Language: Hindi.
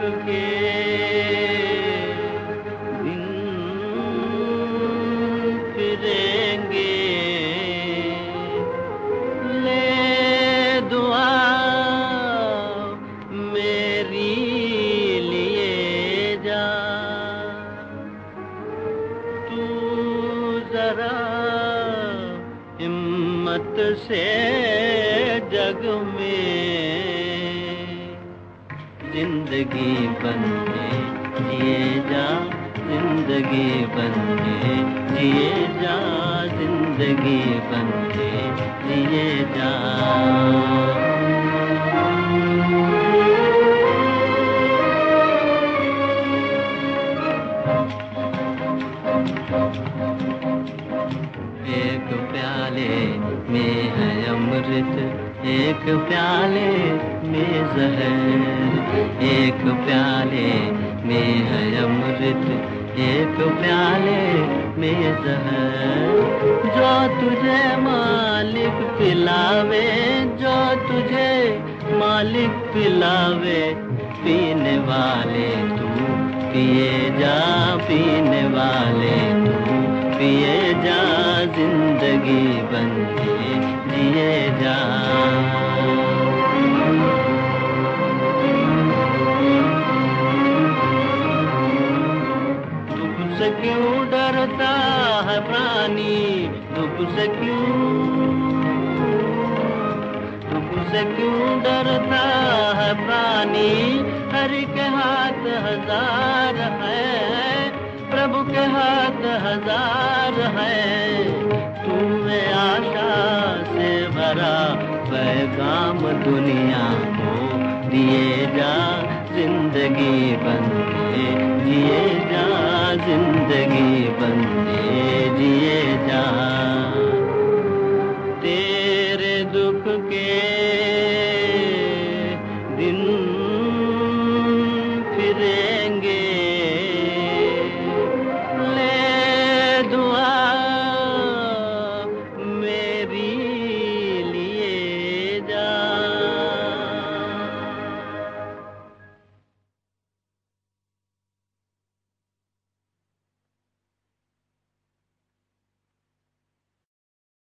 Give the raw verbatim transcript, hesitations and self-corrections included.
के दिन फिरेंगे, ले दुआ मेरी लिए जा, तू जरा हिम्मत से जग में जिंदगी बनके जिए जा, जिंदगी बनके जिए जा, जिंदगी बनके जिए जा। एक प्याले में है अमृत, एक प्याले में जहर, एक प्याले में है अमृत, एक प्याले में जहर। जो तुझे मालिक पिलावे, जो तुझे मालिक पिलावे, पीने वाले तू पिए जा, पीने वाले तू पिए जा, जिंदगी बनके जिए जा। दुख से क्यों डरता है प्राणी, दुख से क्यों, दुख से क्यों डरता है प्राणी। हरि के हाथ हजार है, प्रभु के हाथ हजार है। तुम्हें आशा से भरा पैगाम दुनिया को दिए जा, जिंदगी बनके जिए जा, जिंदगी बनके जिए